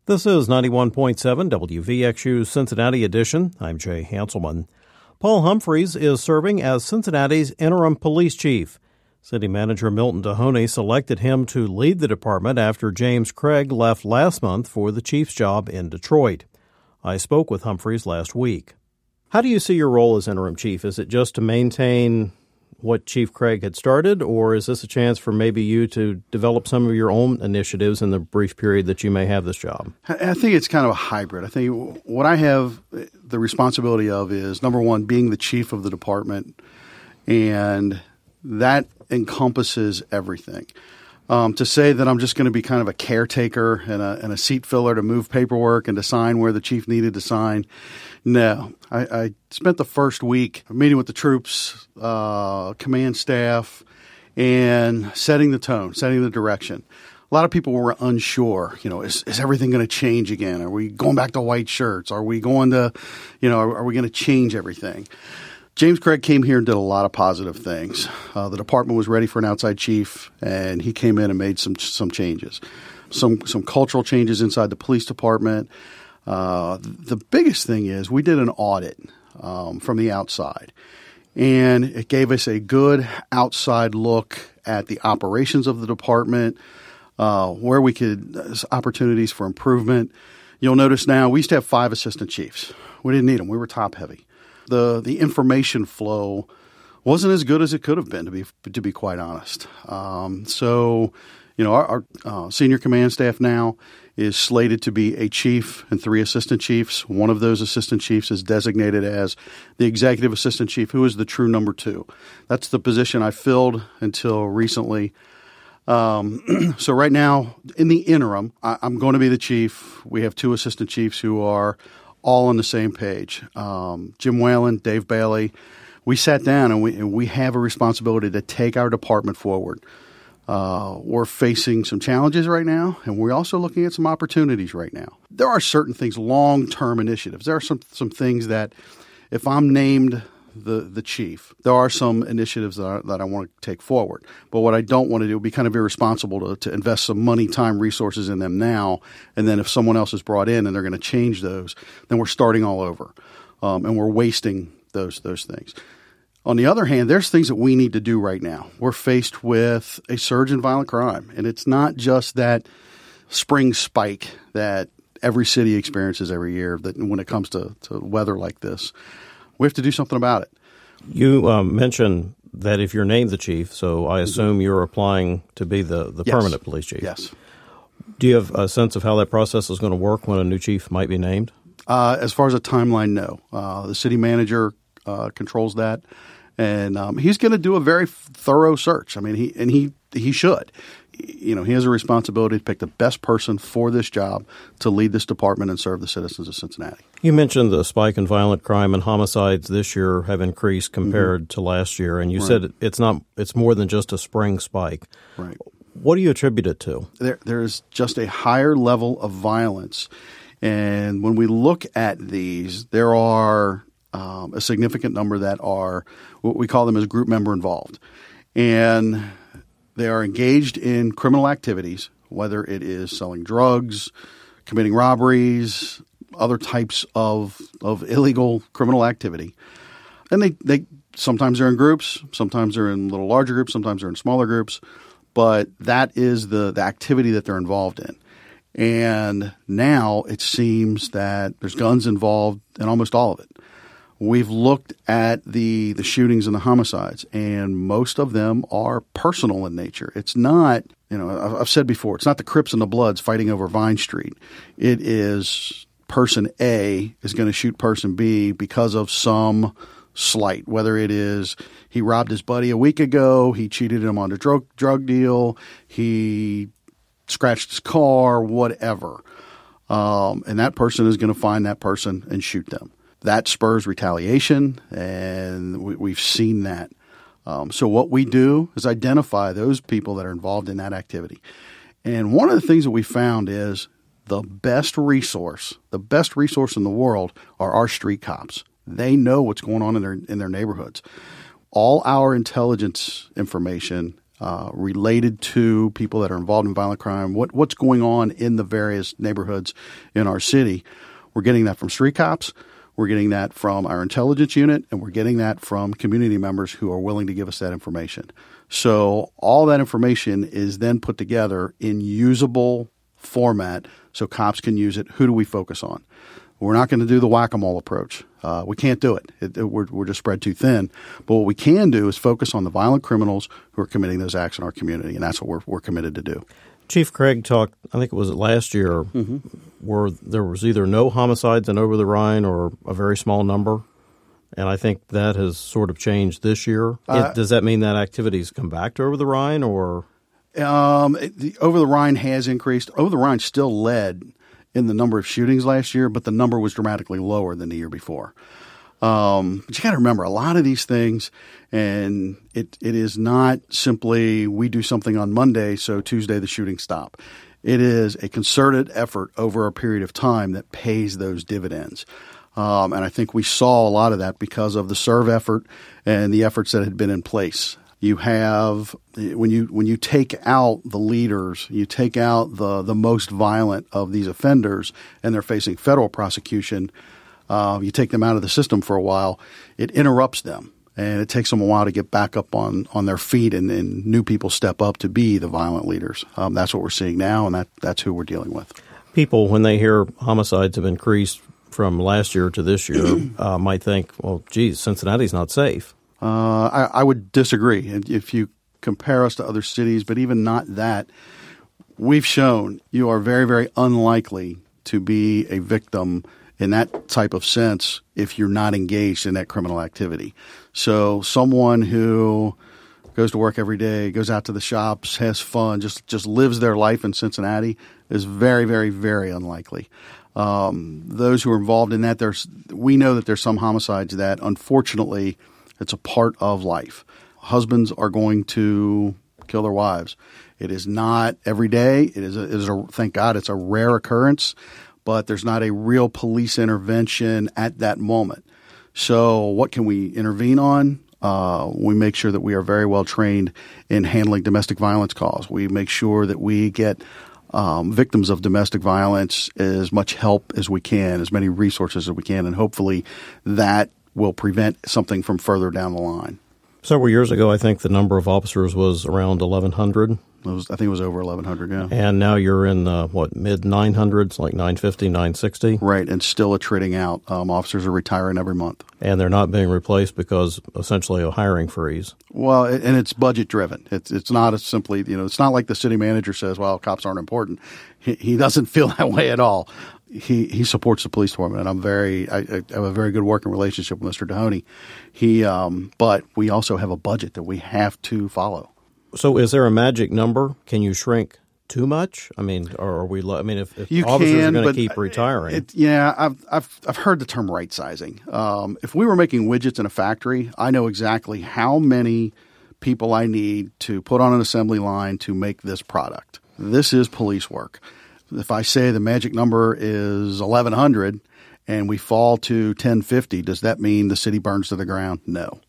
This is 91.7 WVXU Cincinnati Edition. I'm Jay Hanselman. Paul Humphreys is serving as Cincinnati's interim police chief. City Manager Milton Dohoney selected him to lead the department after James Craig left last month for the chief's job in Detroit. I spoke with Humphreys last week. How do you see your role as interim chief? Is it just to maintain what Chief Craig had started, or is this a chance for maybe you to develop some of your own initiatives in the brief period that you may have this job? I think it's kind of a hybrid. I think what I have the responsibility of is, number one, being the chief of the department, and that encompasses everything. To say that I'm just going to be kind of a caretaker and a seat filler to move paperwork and to sign where the chief needed to sign, no. I spent the first week meeting with the troops, command staff, and setting the tone, setting the direction. A lot of people were unsure, is everything going to change again? Are we going back to white shirts? Are we going to, are we going to change everything? James Craig came here and did a lot of positive things. The department was ready for an outside chief, and he came in and made some changes, some cultural changes inside the police department. The biggest thing is we did an audit from the outside, and it gave us a good outside look at the operations of the department, where we could opportunities for improvement. You'll notice now we used to have 5 assistant chiefs. We didn't need them. We were top heavy. The information flow wasn't as good as it could have been, to be quite honest. So, our senior command staff now is slated to be a chief and 3 assistant chiefs. One of those assistant chiefs is designated as the executive assistant chief, who is the true number 2. That's the position I filled until recently. So right now, in the interim, I'm going to be the chief. We have 2 assistant chiefs who are all on the same page. Jim Whalen, Dave Bailey. We sat down and we have a responsibility to take our department forward. We're facing some challenges right now, and we're also looking at some opportunities right now. There are certain things, long-term initiatives. There are some things that if I'm named the chief, there are some initiatives that I want to take forward. But what I don't want to do would be kind of irresponsible to invest some money, time, resources in them now, and then if someone else is brought in and they're going to change those, then we're starting all over, and we're wasting those things. On the other hand, there's things that we need to do right now. We're faced with a surge in violent crime, and it's not just that spring spike that every city experiences every year that when it comes to weather like this. We have to do something about it. You mentioned that if you're named the chief, so I assume you're applying to be the Yes. permanent police chief. Yes. Do you have a sense of how that process is going to work when a new chief might be named? As far as a timeline, no. The city manager controls that, and he's going to do a very thorough search. I mean, he should. He has a responsibility to pick the best person for this job to lead this department and serve the citizens of Cincinnati. You mentioned the spike in violent crime and homicides this year have increased compared to last year, and you said it's more than just a spring spike. Right. What do you attribute it to? There's just a higher level of violence, and when we look at these, there are a significant number that are what we call them as group member involved, and they are engaged in criminal activities, whether it is selling drugs, committing robberies, other types of illegal criminal activity. And they sometimes they're in groups, sometimes they're in little larger groups, sometimes they're in smaller groups, but that is the activity that they're involved in. And now it seems that there's guns involved in almost all of it. We've looked at the shootings and the homicides, and most of them are personal in nature. It's not, I've said before, it's not the Crips and the Bloods fighting over Vine Street. It is person A is going to shoot person B because of some slight, whether it is he robbed his buddy a week ago, he cheated him on a drug deal, he scratched his car, whatever. And that person is going to find that person and shoot them. That spurs retaliation, and we've seen that. So what we do is identify those people that are involved in that activity. And one of the things that we found is the best resource in the world are our street cops. They know what's going on in their neighborhoods. All our intelligence information related to people that are involved in violent crime, what's going on in the various neighborhoods in our city. We're getting that from street cops. We're getting that from our intelligence unit, and we're getting that from community members who are willing to give us that information. So all that information is then put together in usable format so cops can use it. Who do we focus on? We're not going to do the whack-a-mole approach. We can't do it. We're just spread too thin. But what we can do is focus on the violent criminals who are committing those acts in our community, and that's what we're committed to do. Chief Craig talked, I think it was last year, where there was either no homicides in Over the Rhine or a very small number. And I think that has sort of changed this year. Does that mean that activities come back to Over the Rhine, or? Over the Rhine has increased. Over the Rhine still led in the number of shootings last year, but the number was dramatically lower than the year before. But you got to remember, a lot of these things, and it is not simply we do something on Monday, so Tuesday the shootings stop. It is a concerted effort over a period of time that pays those dividends. And I think we saw a lot of that because of the SERV effort and the efforts that had been in place. You have, when you take out the leaders, you take out the most violent of these offenders, and they're facing federal prosecution, you take them out of the system for a while, it interrupts them. And it takes them a while to get back up on their feet, and new people step up to be the violent leaders. That's what we're seeing now, and that's who we're dealing with. People, when they hear homicides have increased from last year to this year, might think, well, geez, Cincinnati's not safe. I would disagree. If you compare us to other cities, but even not that, we've shown you are very, very unlikely to be a victim in that type of sense if you're not engaged in that criminal activity. So someone who goes to work every day, goes out to the shops, has fun, just lives their life in Cincinnati is very, very, very unlikely. Those who are involved in that, we know that there's some homicides that, unfortunately, it's a part of life. Husbands are going to kill their wives. It is not every day. It is thank God, it's a rare occurrence, but there's not a real police intervention at that moment. So what can we intervene on? We make sure that we are very well trained in handling domestic violence calls. We make sure that we get victims of domestic violence as much help as we can, as many resources as we can, and hopefully that will prevent something from further down the line. Several years ago, I think the number of officers was around 1,100. I think it was over 1,100, yeah. And now you're in mid-900s, like 950, 960? Right, and still attriting out. Officers are retiring every month. And they're not being replaced because essentially a hiring freeze. Well, and it's budget-driven. It's not as simply, it's not like the city manager says, well, cops aren't important. He doesn't feel that way at all. He supports the police department, and I have a very good working relationship with Mr. Dohoney. But we also have a budget that we have to follow. So, is there a magic number? Can you shrink too much? I mean, or are we? I mean, if you officers are going to keep retiring, I've heard the term right sizing. If we were making widgets in a factory, I know exactly how many people I need to put on an assembly line to make this product. This is police work. If I say the magic number is 1,100 and we fall to 1,050, does that mean the city burns to the ground? No.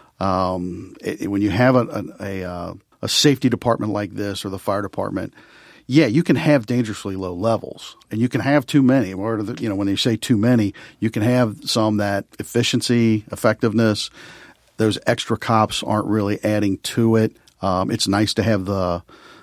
When you have a safety department like this or the fire department, yeah, you can have dangerously low levels, and you can have too many. Or when they say too many, you can have some that efficiency, effectiveness, those extra cops aren't really adding to it. It's nice to have the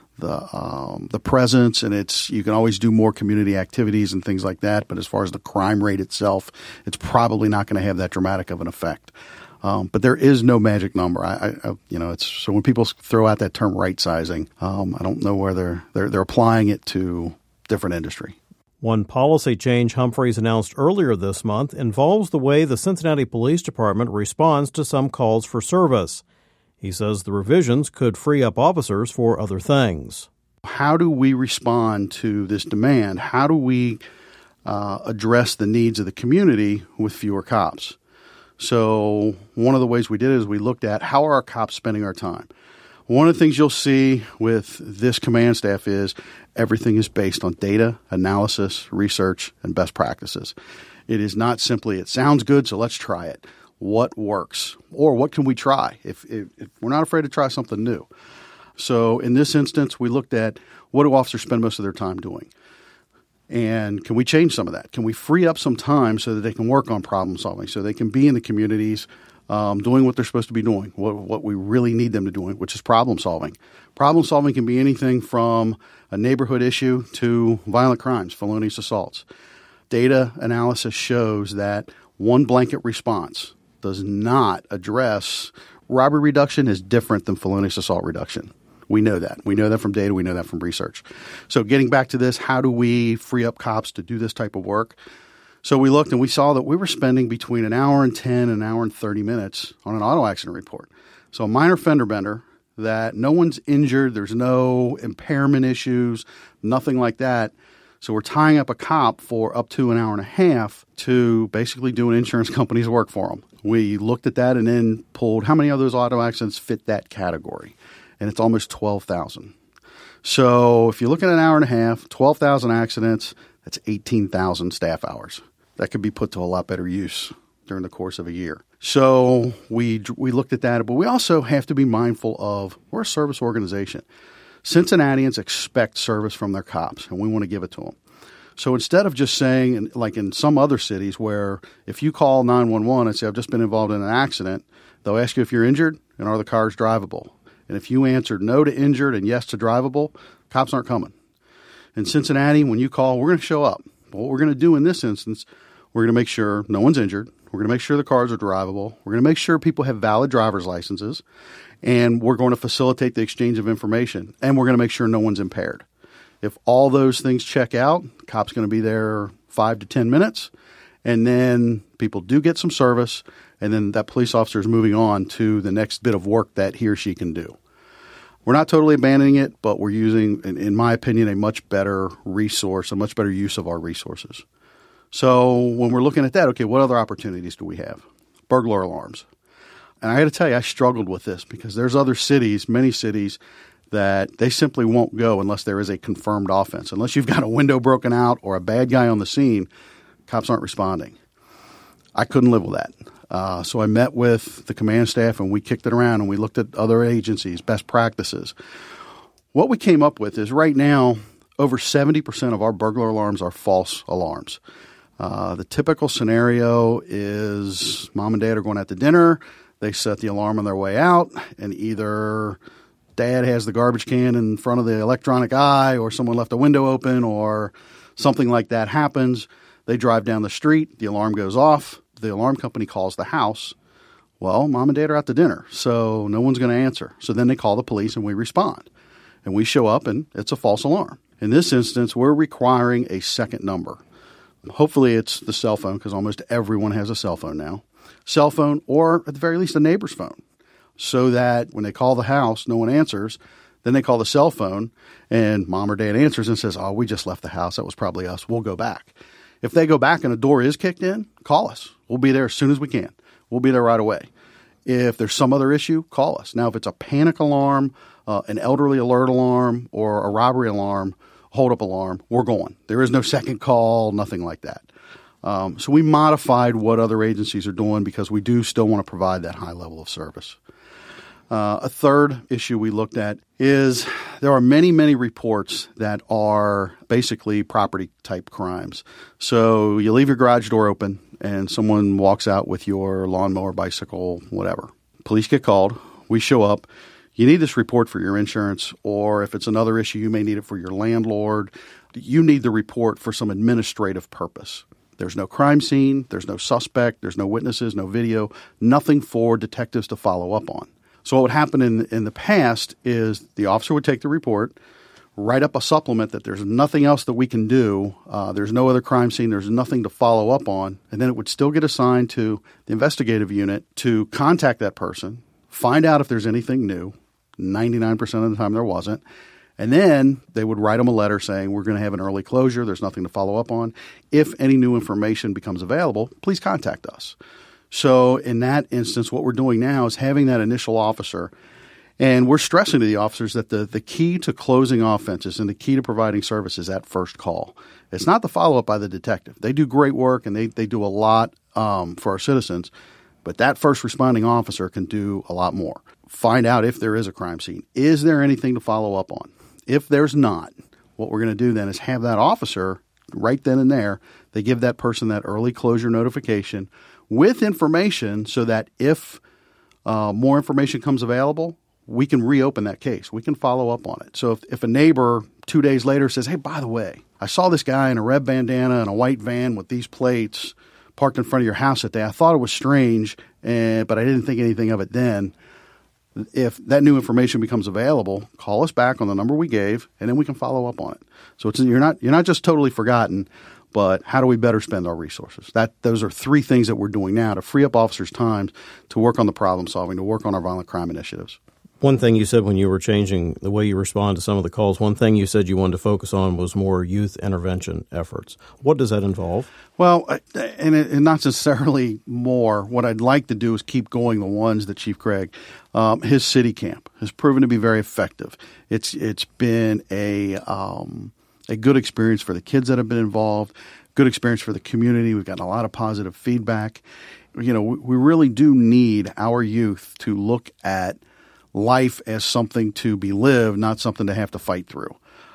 presence, and you can always do more community activities and things like that. But as far as the crime rate itself, it's probably not going to have that dramatic of an effect. But there is no magic number. So when people throw out that term right sizing, I don't know where they're applying it to different industry. One policy change Humphreys announced earlier this month involves the way the Cincinnati Police Department responds to some calls for service. He says the revisions could free up officers for other things. How do we respond to this demand? How do we address the needs of the community with fewer cops? So one of the ways we did it is we looked at how are our cops spending our time. One of the things you'll see with this command staff is everything is based on data, analysis, research, and best practices. It is not simply, it sounds good, so let's try it. What works? Or what can we try if we're not afraid to try something new? So in this instance, we looked at what do officers spend most of their time doing? And can we change some of that? Can we free up some time so that they can work on problem solving, so they can be in the communities doing what they're supposed to be doing, what we really need them to do, which is problem solving. Problem solving can be anything from a neighborhood issue to violent crimes, felonious assaults. Data analysis shows that one blanket response does not address robbery reduction is different than felonious assault reduction. We know that. We know that from data. We know that from research. So getting back to this, how do we free up cops to do this type of work? So we looked and we saw that we were spending between an hour and 10 and an hour and 30 minutes on an auto accident report. So a minor fender bender that no one's injured, there's no impairment issues, nothing like that. So we're tying up a cop for up to an hour and a half to basically do an insurance company's work for them. We looked at that and then pulled how many of those auto accidents fit that category. And it's almost 12,000. So if you look at an hour and a half, 12,000 accidents, that's 18,000 staff hours. That could be put to a lot better use during the course of a year. So we looked at that, but we also have to be mindful of we're a service organization. Cincinnatians expect service from their cops, and we want to give it to them. So instead of just saying, like in some other cities where if you call 911 and say, I've just been involved in an accident, they'll ask you if you're injured and are the cars drivable. And if you answered no to injured and yes to drivable, cops aren't coming. In Cincinnati, when you call, we're going to show up. But what we're going to do in this instance, we're going to make sure no one's injured. We're going to make sure the cars are drivable. We're going to make sure people have valid driver's licenses. And we're going to facilitate the exchange of information. And we're going to make sure no one's impaired. If all those things check out, the cop's going to be there 5 to 10 minutes. And then people do get some service. And then that police officer is moving on to the next bit of work that he or she can do. We're not totally abandoning it, but we're using, in my opinion, a much better resource, a much better use of our resources. So when we're looking at that, okay, what other opportunities do we have? Burglar alarms. And I got to tell you, I struggled with this because there's other cities, many cities, that they simply won't go unless there is a confirmed offense. Unless you've got a window broken out or a bad guy on the scene, cops aren't responding. I couldn't live with that. So I met with the command staff and we kicked it around and we looked at other agencies, best practices. What we came up with is right now, over 70% of our burglar alarms are false alarms. The typical scenario is mom and dad are going out to dinner. They set the alarm on their way out and either dad has the garbage can in front of the electronic eye or someone left a window open or something like that happens. They drive down the street. The alarm goes off. The alarm company calls the house. Well, mom and dad are out to dinner, so no one's going to answer. So then they call the police and we respond. And we show up and it's a false alarm. In this instance, we're requiring a second number. Hopefully it's the cell phone because almost everyone has a cell phone now. Cell phone or at the very least a neighbor's phone so that when they call the house, no one answers. Then they call the cell phone and mom or dad answers and says, oh, we just left the house. That was probably us. We'll go back. If they go back and a door is kicked in, call us. We'll be there as soon as we can. We'll be there right away. If there's some other issue, call us. Now, if it's a panic alarm, an elderly alert alarm, or a robbery alarm, hold-up alarm, we're going. There is no second call, nothing like that. So we modified what other agencies are doing because we do still want to provide that high level of service. A third issue we looked at is there are many, many reports that are basically property-type crimes. So you leave your garage door open and someone walks out with your lawnmower, bicycle, whatever. Police get called. We show up. You need this report for your insurance, or if it's another issue, you may need it for your landlord. You need the report for some administrative purpose. There's no crime scene. There's no suspect. There's no witnesses, no video, nothing for detectives to follow up on. So what would happen in the past is the officer would take the report, write up a supplement that there's nothing else that we can do, there's no other crime scene, there's nothing to follow up on, and then it would still get assigned to the investigative unit to contact that person, find out if there's anything new. 99% of the time there wasn't. And then they would write them a letter saying, we're going to have an early closure, there's nothing to follow up on. If any new information becomes available, please contact us. So in that instance, what we're doing now is having that initial officer, and we're stressing to the officers that the key to closing offenses and the key to providing service is that first call. It's not the follow-up by the detective. They do great work, and they do a lot for our citizens, but that first responding officer can do a lot more. find out if there is a crime scene. Is there anything to follow up on? If there's not, what we're going to do then is have that officer right then and there, they give that person that early closure notification with information so that if more information comes available, we can reopen that case. We can follow up on it. So if a neighbor 2 days later says, hey, by the way, I saw this guy in a red bandana and a white van with these plates parked in front of your house that day. I thought it was strange, but I didn't think anything of it then. If that new information becomes available, call us back on the number we gave, and then we can follow up on it. So you're not just totally forgotten, but how do we better spend our resources? Those are three things that we're doing now to free up officers' time to work on the problem solving, to work on our violent crime initiatives. One thing you said when you were changing the way you respond to some of the calls, one thing you said you wanted to focus on was more youth intervention efforts. What does that involve? Well, and not necessarily more. What I'd like to do is keep going the ones that Chief Craig, his city camp has proven to be very effective. It's been a good experience for the kids that have been involved, good experience for the community. We've gotten a lot of positive feedback. We really do need our youth to look at life as something to be lived, not something to have to fight through.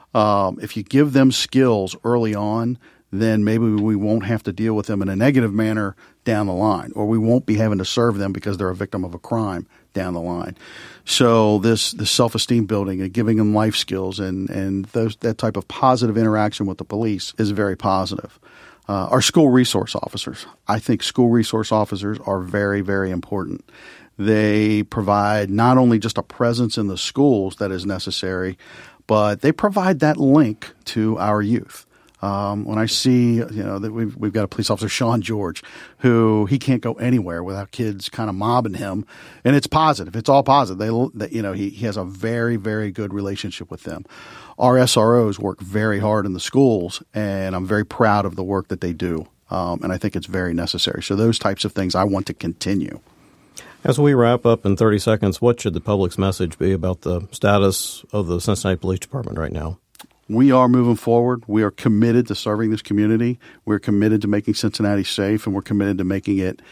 If you give them skills early on, then maybe we won't have to deal with them in a negative manner down the line, or we won't be having to serve them because they're a victim of a crime down the line. So this self-esteem building and giving them life skills and that type of positive interaction with the police is very positive. Our school resource officers. I think school resource officers are very, very important. They provide not only just a presence in the schools that is necessary, but they provide that link to our youth. When I see, that we've got a police officer, Sean George, who he can't go anywhere without kids kind of mobbing him, and it's positive. It's all positive. He has a very, very good relationship with them. Our SROs work very hard in the schools, and I'm very proud of the work that they do, and I think it's very necessary. So those types of things I want to continue. As we wrap up in 30 seconds, what should the public's message be about the status of the Cincinnati Police Department right now? We are moving forward. We are committed to serving this community. We're committed to making Cincinnati safe, and we're committed to making it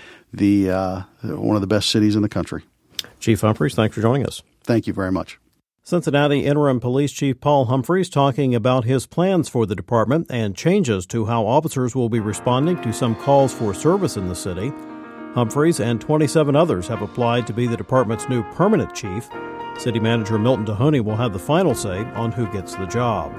one of the best cities in the country. Chief Humphreys, thanks for joining us. Thank you very much. Cincinnati Interim Police Chief Paul Humphreys talking about his plans for the department and changes to how officers will be responding to some calls for service in the city. Humphreys and 27 others have applied to be the department's new permanent chief. City Manager Milton Dohoney will have the final say on who gets the job.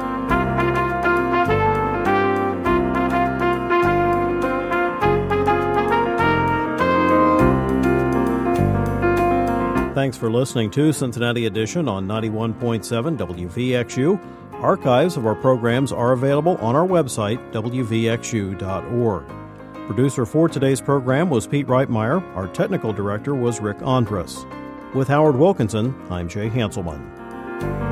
Thanks for listening to Cincinnati Edition on 91.7 WVXU. Archives of our programs are available on our website, wvxu.org. Producer for today's program was Pete Reitmeyer. Our technical director was Rick Andrus. With Howard Wilkinson, I'm Jay Hanselman.